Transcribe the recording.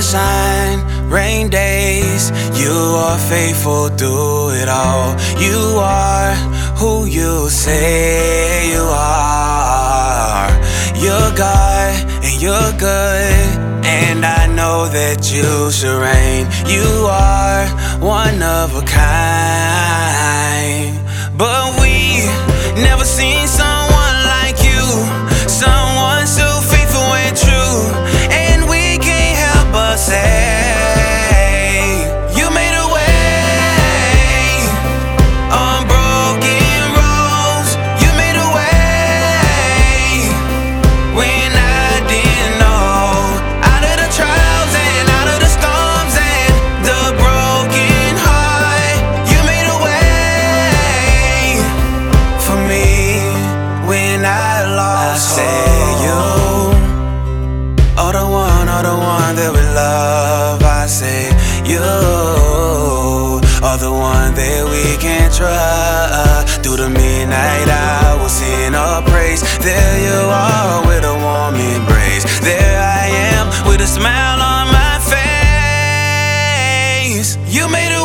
sunshine, rain days, you are faithful through it all. You are who you say you are. You're God and you're good, and I know that you should reign. You are one of a kind, but we never seen someone like you, someone so faithful and true, and we can't help but say you made a way on broken roads. You made a way when I didn't know. Out of the trials and out of the storms and the broken heart, you made a way for me when I lost. I say you are the one that we love. I say you are the one that we can trust. Through the midnight hours, sing a praise. There you are with a warm embrace. There I am with a smile on my face. You made a